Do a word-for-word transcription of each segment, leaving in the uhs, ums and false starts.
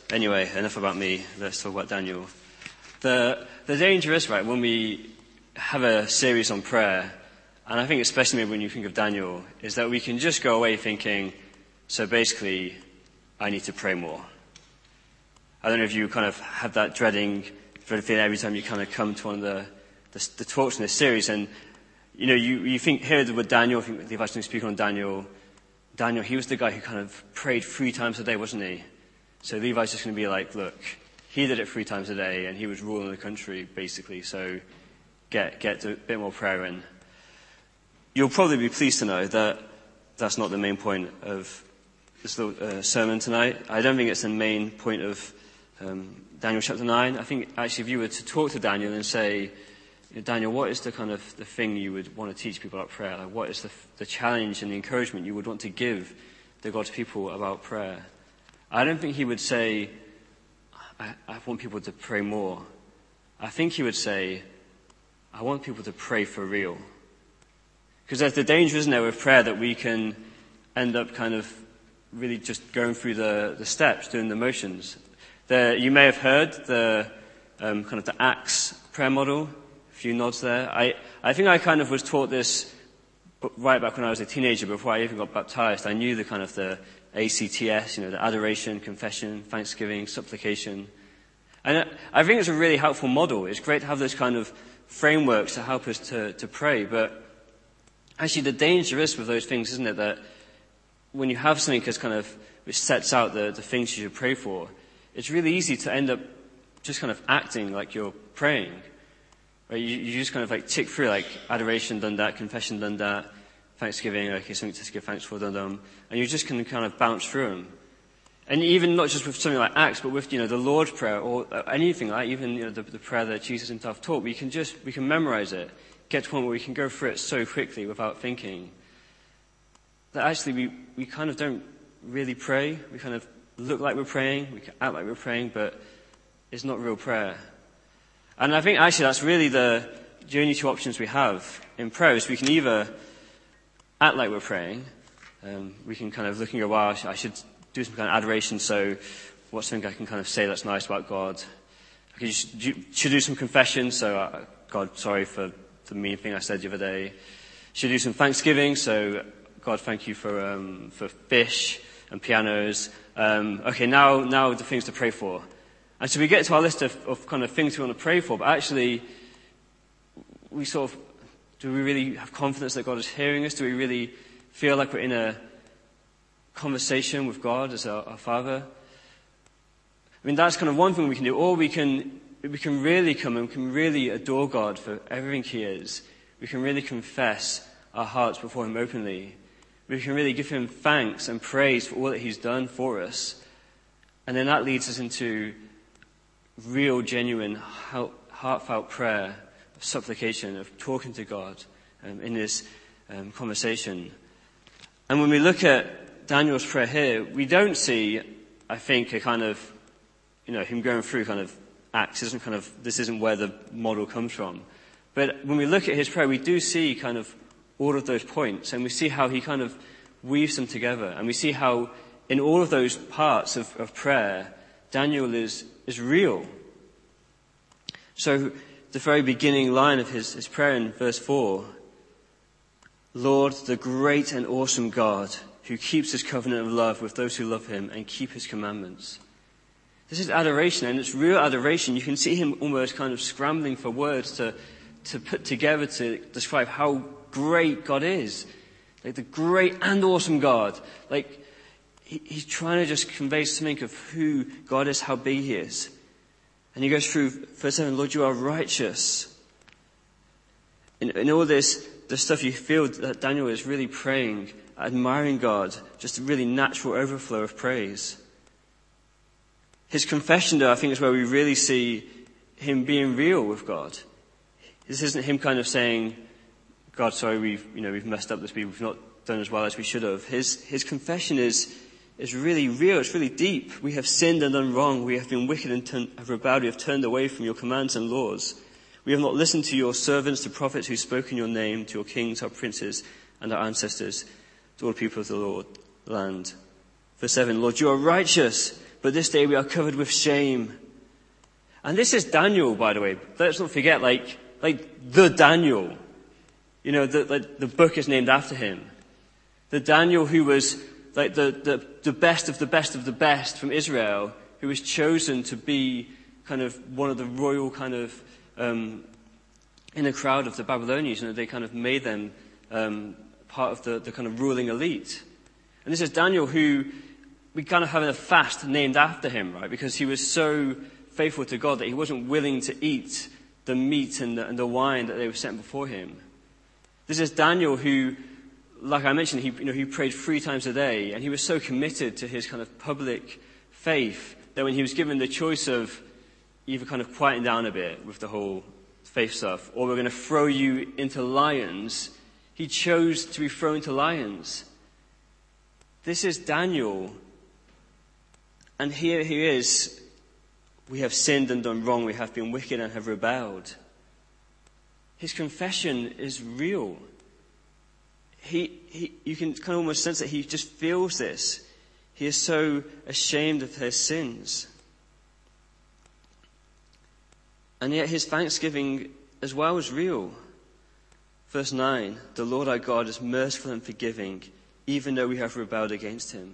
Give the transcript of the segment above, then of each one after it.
Anyway, enough about me. Let's talk about Daniel. The the danger is, right, when we have a series on prayer, and I think especially maybe when you think of Daniel, is that we can just go away thinking, so basically, I need to pray more. I don't know if you kind of have that dreading, dreaded feeling every time you kind of come to one of the, the, the talks in this series, and you know, you, you think here with Daniel, I think Levi's going to speak on Daniel. Daniel, he was the guy who kind of prayed three times a day, wasn't he? So Levi's just going to be like, look, he did it three times a day, and he was ruling the country, basically, so get get a bit more prayer in. You'll probably be pleased to know that that's not the main point of this little uh, sermon tonight. I don't think it's the main point of um, Daniel chapter nine. I think actually if you were to talk to Daniel and say, Daniel, what is the kind of the thing you would want to teach people about prayer? Like, what is the, the challenge and the encouragement you would want to give the God's people about prayer? I don't think he would say, I, I want people to pray more. I think he would say, I want people to pray for real. Because there's the danger, isn't there, with prayer that we can end up kind of really just going through the, the steps, doing the motions. The, you may have heard the um, kind of the Acts prayer model. A few nods there. I, I think I kind of was taught this right back when I was a teenager, before I even got baptized. I knew the kind of the A C T S, you know, the adoration, confession, thanksgiving, supplication. And I think it's a really helpful model. It's great to have those kind of frameworks to help us to, to pray. But actually the danger is with those things, isn't it, that when you have something that's kind of, which sets out the, the things you should pray for, it's really easy to end up just kind of acting like you're praying. Right? You, you just kind of like tick through, like adoration, done that, confession, done that, thanksgiving, okay, something to give thanks for, done them, and you just can kind of bounce through them. And even not just with something like Acts, but with, you know, the Lord's Prayer or anything like, even, you know, the, the prayer that Jesus himself taught, we can just, we can memorize it, get to a point where we can go through it so quickly without thinking that actually we, we kind of don't really pray. We kind of look like we're praying, we can act like we're praying, but it's not real prayer. And I think actually that's really the, the only two options we have in prayer is we can either act like we're praying, um, we can kind of look and go, wow, I should do some kind of adoration, so what's something I can kind of say that's nice about God? I could, should, should do some confession, so uh, God, sorry for the mean thing I said the other day. Should do some thanksgiving, so God, thank you for um, for fish and pianos. Um, okay, now now the things to pray for. And so we get to our list of, of kind of things we want to pray for, but actually, we sort of, do we really have confidence that God is hearing us? Do we really feel like we're in a conversation with God as our, our Father? I mean, that's kind of one thing we can do. Or we can, we can really come and we can really adore God for everything He is. We can really confess our hearts before Him openly. We can really give Him thanks and praise for all that He's done for us. And then that leads us into real, genuine, heartfelt prayer, of supplication, of talking to God um, in this um, conversation. And when we look at Daniel's prayer here, we don't see, I think, a kind of, you know, him going through kind of Acts. Isn't kind of, this isn't where the model comes from. But when we look at his prayer, we do see kind of all of those points, and we see how he kind of weaves them together. And we see how in all of those parts of, of prayer, Daniel is, is real. So the very beginning line of his, his prayer in verse four, Lord, the great and awesome God, who keeps his covenant of love with those who love him and keep his commandments. This is adoration, and it's real adoration. You can see him almost kind of scrambling for words to, to put together to describe how great God is. Like the great and awesome God. Like he, he's trying to just convey something of who God is, how big he is. And he goes through verse seven, Lord, you are righteous. In, in all this, the stuff, you feel that Daniel is really praying, admiring God, just a really natural overflow of praise. His confession, though, I think is where we really see him being real with God. This isn't him kind of saying, God, sorry, we've, you know, we've messed up this week, we've not done as well as we should have. His, his confession is, is really real, it's really deep. We have sinned and done wrong, we have been wicked and turn, have rebelled, we have turned away from your commands and laws. We have not listened to your servants, the prophets who spoke in your name, to your kings, our princes, and our ancestors, to all the people of the Lord land. Verse seven, Lord, you are righteous. but this day we are covered with shame. And this is Daniel, by the way. Let's not forget, like, like the Daniel. You know, the, the, the book is named after him. The Daniel who was like the, the, the best of the best of the best from Israel, who was chosen to be kind of one of the royal kind of, um, in a crowd of the Babylonians. You know, they kind of made them um, part of the, the kind of ruling elite. And this is Daniel who we kind of have a fast named after him, right? Because he was so faithful to God that he wasn't willing to eat the meat and the, and the wine that they were set before him. This is Daniel who, like I mentioned, he, you know, he prayed three times a day, and he was so committed to his kind of public faith that when he was given the choice of either kind of quieting down a bit with the whole faith stuff, or we're going to throw you into lions, he chose to be thrown into lions. This is Daniel. And here he is. We have sinned and done wrong. We have been wicked and have rebelled. His confession is real. He, he, you can kind of almost sense that he just feels this. He is so ashamed of his sins. And yet his thanksgiving as well is real. Verse nine, the Lord our God is merciful and forgiving, even though we have rebelled against him.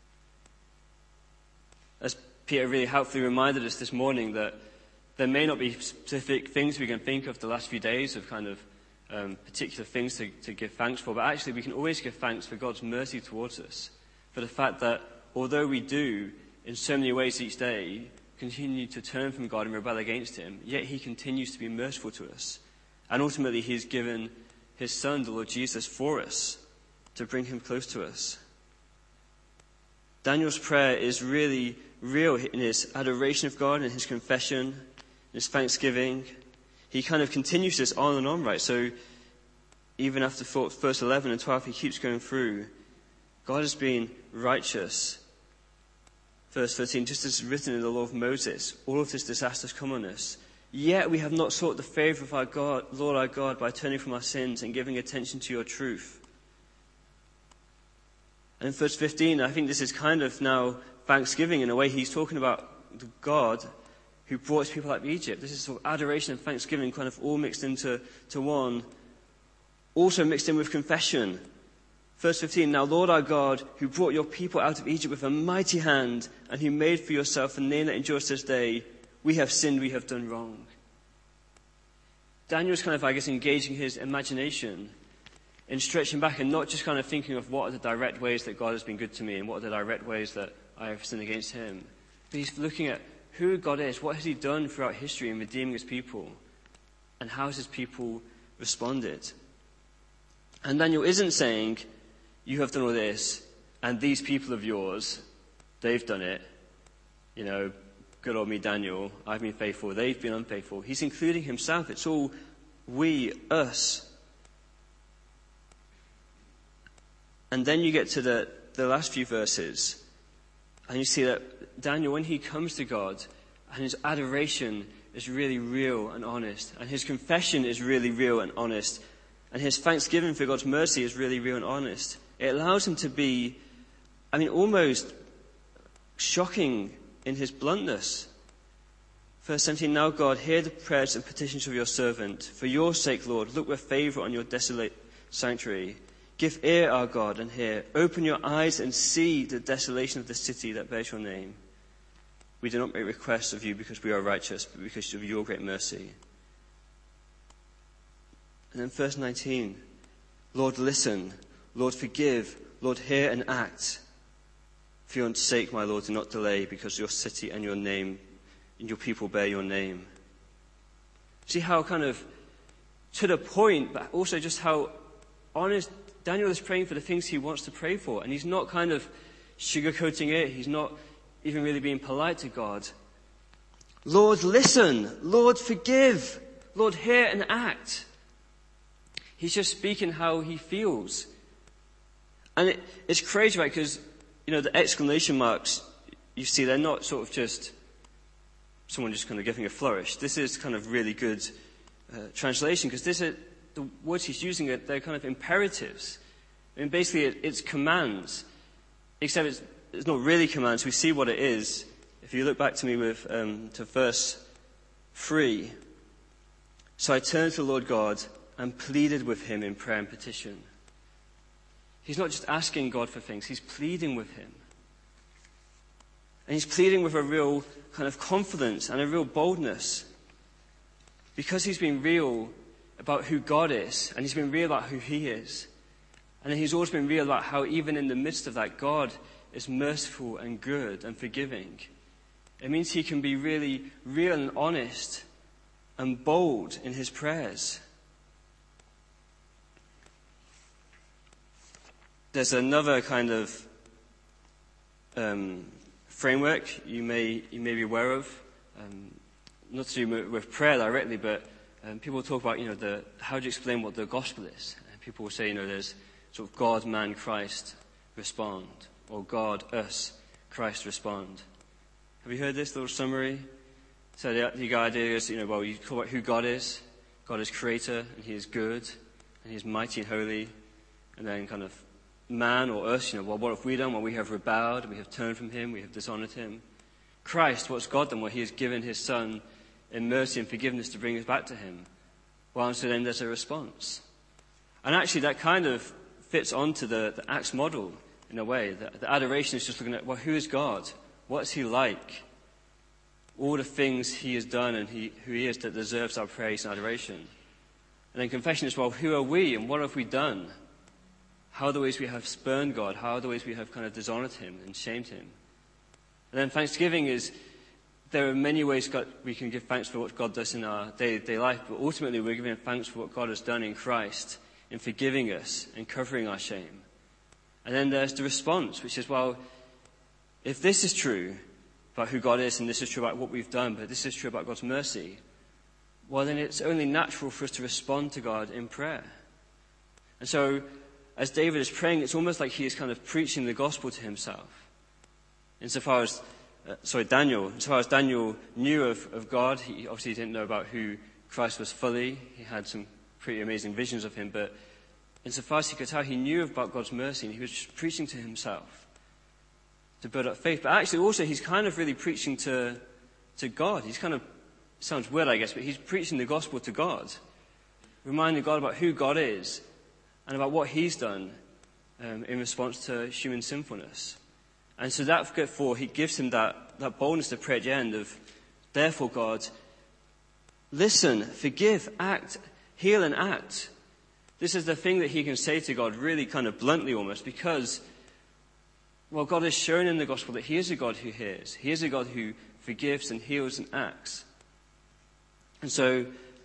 As Peter really helpfully reminded us this morning, that there may not be specific things we can think of the last few days of kind of um, particular things to, to give thanks for, but actually we can always give thanks for God's mercy towards us, for the fact that although we do, in so many ways each day, continue to turn from God and rebel against him, yet he continues to be merciful to us. And ultimately he's given his Son, the Lord Jesus, for us, to bring him close to us. Daniel's prayer is really real in his adoration of God and his confession, his thanksgiving. He kind of continues this on and on, right? So even after verse eleven and twelve, he keeps going through. God has been righteous. Verse thirteen, just as written in the law of Moses, all of this disaster has come on us. Yet we have not sought the favor of our God, Lord our God, by turning from our sins and giving attention to your truth. And in verse fifteen, I think this is kind of now thanksgiving in a way. He's talking about the God who brought his people out of Egypt. This is sort of adoration and thanksgiving kind of all mixed into to one, also mixed in with confession. Verse fifteen, now Lord our God, who brought your people out of Egypt with a mighty hand, and who made for yourself a name that endures this day, we have sinned, we have done wrong. Daniel's kind of, I guess, engaging his imagination in stretching back and not just kind of thinking of what are the direct ways that God has been good to me and what are the direct ways that I have sinned against him. But he's looking at who God is, what has he done throughout history in redeeming his people, and how has his people responded. And Daniel isn't saying, you have done all this, and these people of yours, they've done it. You know, good old me, Daniel, I've been faithful, they've been unfaithful. He's including himself. It's all we, us. And then you get to the, the last few verses, and you see that Daniel, when he comes to God, and his adoration is really real and honest, and his confession is really real and honest, and his thanksgiving for God's mercy is really real and honest, it allows him to be, I mean, almost shocking in his bluntness. Verse seventeen, now God, hear the prayers and petitions of your servant. For your sake, Lord, look with favor on your desolate sanctuary. Give ear, our God, and hear. Open your eyes and see the desolation of the city that bears your name. We do not make requests of you because we are righteous, but because of your great mercy. And then verse nineteen, Lord, listen. Lord, forgive. Lord, hear and act. For your sake, my Lord, do not delay, because your city and your name and your people bear your name. See how kind of to the point, but also just how honest Daniel is praying for the things he wants to pray for. And he's not kind of sugarcoating it. He's not even really being polite to God. Lord, listen. Lord, forgive. Lord, hear and act. He's just speaking how he feels. And it, it's crazy, right? Because, you know, the exclamation marks, you see, they're not sort of just someone just kind of giving a flourish. This is kind of really good uh, translation, because this is, the words he's using, they're kind of imperatives. I mean, basically, it, it's commands, except it's, it's not really commands. We see what it is if you look back to me with um, to verse three, so I turned to the Lord God and pleaded with him in prayer and petition. He's not just asking God for things, he's pleading with him. And he's pleading with a real kind of confidence and a real boldness, because he's been real about who God is, and he's been real about who he is. And then he's also been real about how even in the midst of that, God is merciful and good and forgiving. It means he can be really real and honest and bold in his prayers. There's another kind of um, framework you may you may be aware of, um, not to do with prayer directly, but um, people talk about, you know, the how do you explain what the gospel is? And people will say, you know, there's sort of God, man, Christ, respond, or God, us, Christ, respond. Have you heard this little summary? So the, the idea is, you know, well, you talk about who God is. God is creator, and he is good, and he is mighty and holy. And then kind of man or us, you know, well, what have we done? Well, we have rebelled, we have turned from him, we have dishonored him. Christ, what's God done? Well, he has given his son in mercy and forgiveness to bring us back to him. Well, so then there's a response. And actually that kind of fits onto the, the Acts model in a way. The, the adoration is just looking at, well, who is God? What's he like? All the things he has done and he, who he is that deserves our praise and adoration. And then confession is, well, who are we and what have we done? How are the ways we have spurned God? How are the ways we have kind of dishonored him and shamed him? And then thanksgiving is, there are many ways God, we can give thanks for what God does in our day-to-day life, but ultimately we're giving thanks for what God has done in Christ, in forgiving us and covering our shame. And then there's the response, which is, well, if this is true about who God is, and this is true about what we've done, but this is true about God's mercy, well, then it's only natural for us to respond to God in prayer. And so, as David is praying, it's almost like he is kind of preaching the gospel to himself. Insofar as, uh, sorry, Daniel, insofar as Daniel knew of, of God, he obviously didn't know about who Christ was fully. He had some pretty amazing visions of him, but insofar as he could tell, he knew about God's mercy, and he was just preaching to himself to build up faith. But actually also he's kind of really preaching to, to God. He's kind of, sounds weird I guess, but he's preaching the gospel to God, reminding God about who God is and about what he's done um, in response to human sinfulness. And so that, therefore, he gives him that, that boldness to pray at the end of, therefore, God, listen, forgive, act, heal and act. This is the thing that he can say to God really kind of bluntly almost, because, well, God has shown in the gospel that he is a God who hears. He is a God who forgives and heals and acts. And so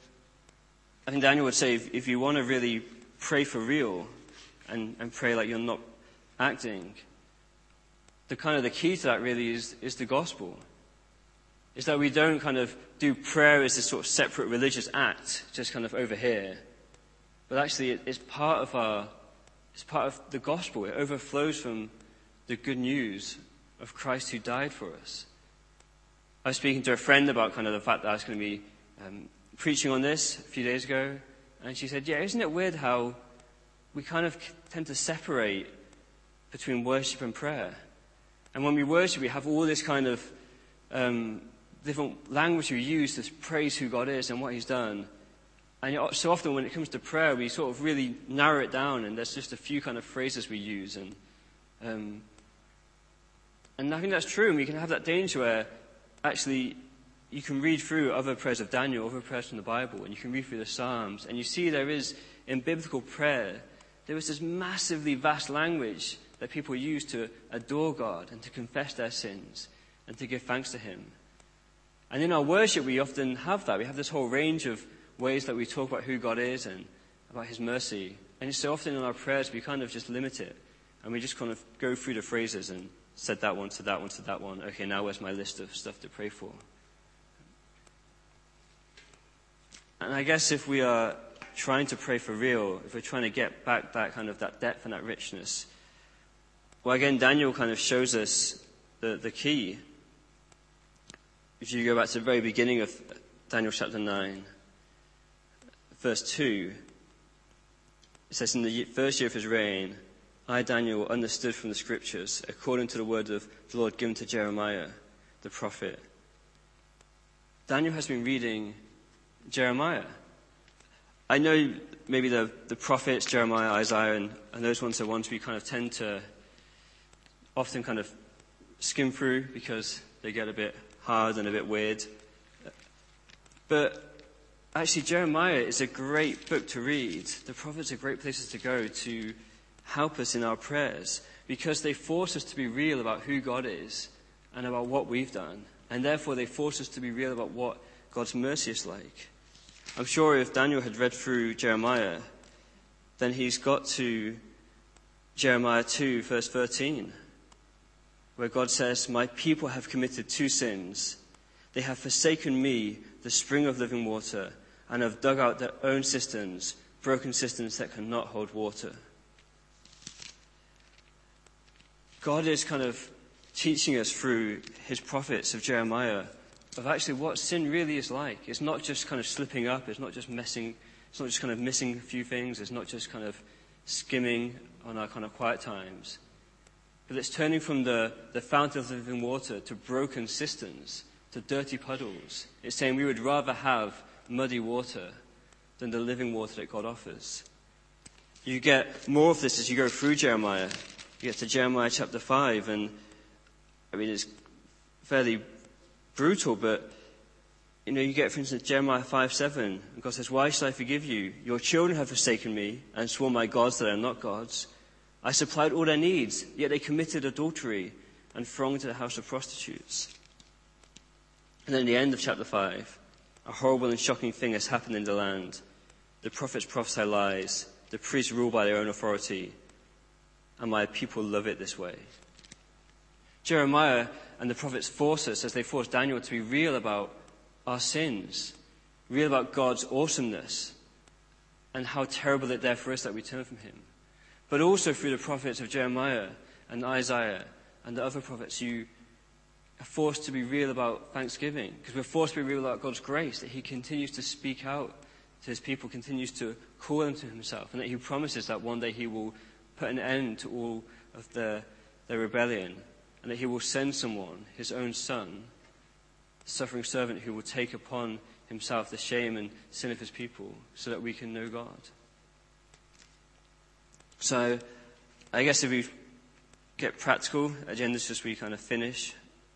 I think Daniel would say, if, if you want to really pray for real and, and pray like you're not acting, the kind of the key to that really is, is the gospel. Is that we don't kind of do prayer as this sort of separate religious act, just kind of over here. But actually it, it's part of our, it's part of the gospel. It overflows from the good news of Christ who died for us. I was speaking to a friend about kind of the fact that I was going to be um, preaching on this a few days ago, and she said, yeah, isn't it weird how we kind of tend to separate between worship and prayer? And when we worship, we have all this kind of um, different language we use to praise who God is and what he's done. And so often when it comes to prayer, we sort of really narrow it down, and there's just a few kind of phrases we use. And um, and I think that's true, and we can have that danger where actually you can read through other prayers of Daniel, other prayers from the Bible, and you can read through the Psalms, and you see there is, in biblical prayer, there is this massively vast language that people use to adore God and to confess their sins and to give thanks to him. And in our worship, we often have that. We have this whole range of ways that we talk about who God is and about his mercy. And so often in our prayers, we kind of just limit it. And we just kind of go through the phrases and said that one, said that one, said that one. Okay, now where's my list of stuff to pray for? And I guess if we are trying to pray for real, if we're trying to get back that kind of that depth and that richness, well, again, Daniel kind of shows us the, the key. If you go back to the very beginning of Daniel chapter nine, verse two, it says, in the first year of his reign, I, Daniel, understood from the scriptures, according to the word of the Lord given to Jeremiah, the prophet. Daniel has been reading Jeremiah. I know maybe the, the prophets, Jeremiah, Isaiah, and, and those ones are ones we kind of tend to often kind of skim through because they get a bit hard and a bit weird. But actually, Jeremiah is a great book to read. The prophets are great places to go to help us in our prayers because they force us to be real about who God is and about what we've done. And therefore, they force us to be real about what God's mercy is like. I'm sure if Daniel had read through Jeremiah, then he's got to Jeremiah two, verse thirteen, where God says, "My people have committed two sins. They have forsaken me, the spring of living water, and have dug out their own cisterns, broken cisterns that cannot hold water." God is kind of teaching us through his prophets of Jeremiah of actually what sin really is like. It's not just kind of slipping up. It's not just messing. It's not just kind of missing a few things. It's not just kind of skimming on our kind of quiet times. But it's turning from the, the fountain of living water to broken cisterns, to dirty puddles. It's saying we would rather have muddy water than the living water that God offers. You get more of this as you go through Jeremiah. You get to Jeremiah chapter five, and I mean, it's fairly brutal, but you know, you get, for instance, Jeremiah five seven, and God says, "Why shall I forgive you? Your children have forsaken me and sworn by gods that are not gods. I supplied all their needs, yet they committed adultery and thronged to the house of prostitutes." And then at the end of chapter five, a horrible and shocking thing has happened in the land. The prophets prophesy lies. The priests rule by their own authority. And my people love it this way. Jeremiah and the prophets force us, as they force Daniel, to be real about our sins, real about God's awesomeness, and how terrible it is for us that we turn from him. But also through the prophets of Jeremiah and Isaiah and the other prophets, you are forced to be real about thanksgiving, because we're forced to be real about God's grace, that he continues to speak out to his people, continues to call them to himself, and that he promises that one day he will put an end to all of their, their rebellion, and that he will send someone, his own son, the suffering servant, who will take upon himself the shame and sin of his people so that we can know God. So I guess if we get practical, at the end of this, we kind of finish.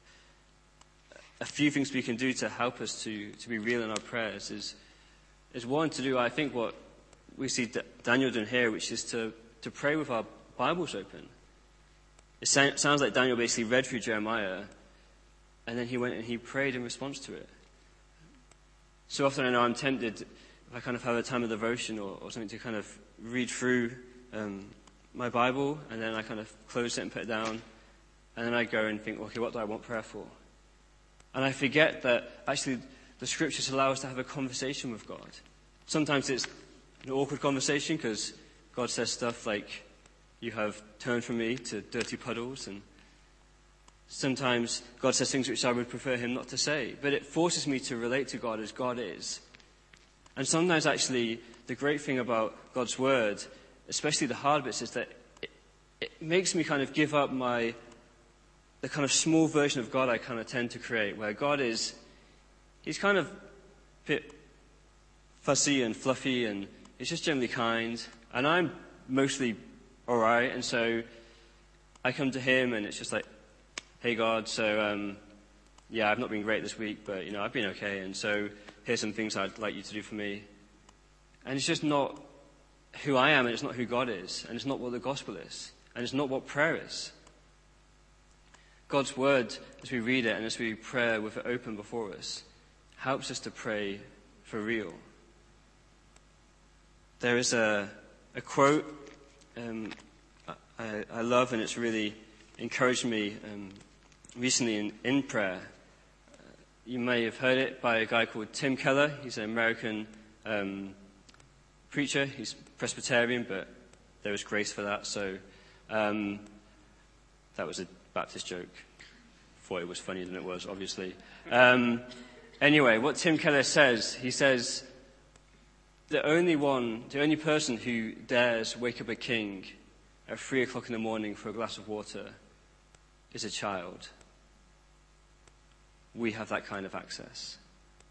A few things we can do to help us to, to be real in our prayers is, is one, to do, I think, what we see Daniel doing here, which is to, to pray with our Bibles open. It sounds like Daniel basically read through Jeremiah, and then he went and he prayed in response to it. So often I know I'm tempted, if I kind of have a time of devotion or, or something, to kind of read through um, my Bible, and then I kind of close it and put it down, and then I go and think, okay, what do I want prayer for? And I forget that actually the scriptures allow us to have a conversation with God. Sometimes it's an awkward conversation because God says stuff like, "You have turned from me to dirty puddles," and sometimes God says things which I would prefer him not to say. But it forces me to relate to God as God is. And sometimes actually the great thing about God's word, especially the hard bits, is that it, it makes me kind of give up my the kind of small version of God I kind of tend to create, where God is, he's kind of a bit fussy and fluffy, and he's just generally kind, and I'm mostly all right, and so I come to him, and it's just like, "Hey God, so um, yeah, I've not been great this week, but you know I've been okay, and so here's some things I'd like you to do for me." And it's just not who I am, and it's not who God is, and it's not what the gospel is, and it's not what prayer is. God's word, as we read it and as we pray with it open before us, helps us to pray for real. There is a, a quote um, I, I love, and it's really encouraged me um, recently in, in prayer. Uh, you may have heard it by a guy called Tim Keller. He's an American um, preacher. He's Presbyterian, but there is grace for that. So um, that was a Baptist joke. Thought it was funnier than it was, obviously. Um, anyway, what Tim Keller says, he says, the only one, the only person who dares wake up a king at three o'clock in the morning for a glass of water is a child. we have that kind of access.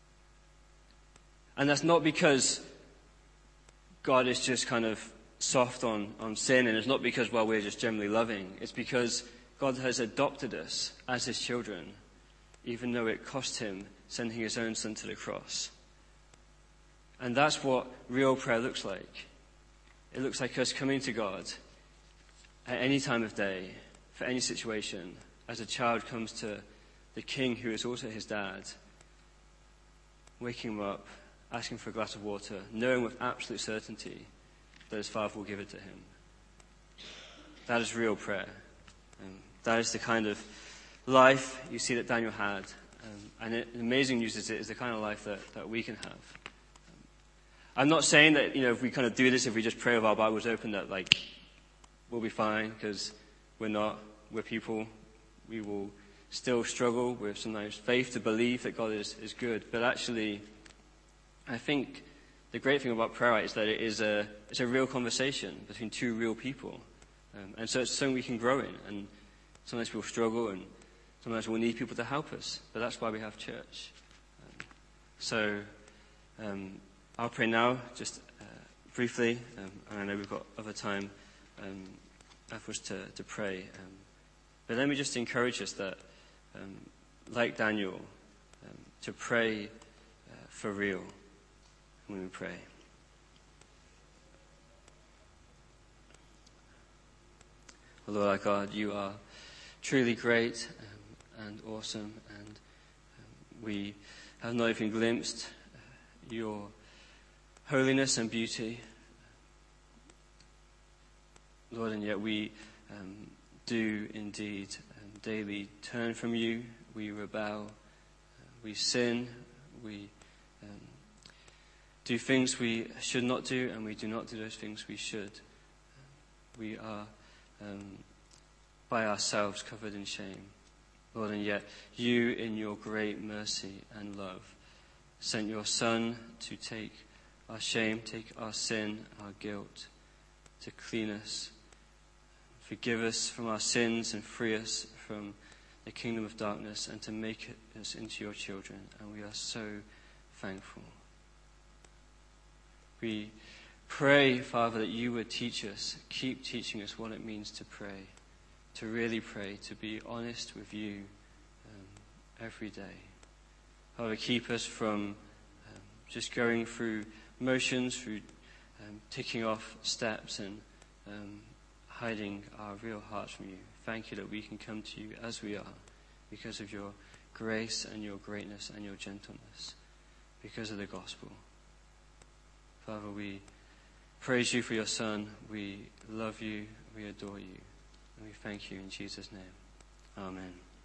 And that's not because God is just kind of soft on, on sin, and it's not because, well, we're just generally loving. It's because God has adopted us as his children, even though it cost him sending his own son to the cross. And that's what real prayer looks like. It looks like us coming to God at any time of day, for any situation, as a child comes to the king who is also his dad, waking him up, asking for a glass of water, knowing with absolute certainty that his father will give it to him. That is real prayer. Um, that is the kind of life you see that Daniel had. Um, and it, the amazing news is it is the kind of life that, that we can have. Um, I'm not saying that, you know, if we kind of do this, if we just pray with our Bibles open, that, like, we'll be fine, because we're not. We're people. We will still struggle with sometimes faith to believe that God is, is good. But actually, I think the great thing about prayer is that it is a, it's a real conversation between two real people. Um, and so it's something we can grow in. And sometimes we'll struggle, and sometimes we'll need people to help us. But that's why we have church. Um, so um, I'll pray now, just uh, briefly. Um, and I know we've got other time um, afterwards to, to pray. Um, but let me just encourage us that, um, like Daniel, um, to pray uh, for real when we pray. Oh, Lord our God, you are truly great um, and awesome, and um, we have not even glimpsed uh, your holiness and beauty. Lord, and yet we um, do indeed um, daily turn from you. We rebel, uh, we sin, we um, do things we should not do, and we do not do those things we should. We are um, by ourselves covered in shame. Lord, and yet you, in your great mercy and love, sent your Son to take our shame, take our sin, our guilt, to clean us, forgive us from our sins, and free us from the kingdom of darkness, and to make us into your children. And we are so thankful. We pray, Father, that you would teach us, keep teaching us what it means to pray, to really pray, to be honest with you um, every day. Father, keep us from um, just going through motions, through um, ticking off steps and um, hiding our real hearts from you. Thank you that we can come to you as we are, because of your grace and your greatness and your gentleness, because of the gospel. Father, we praise you for your Son. We love you. We adore you. And we thank you in Jesus' name. Amen.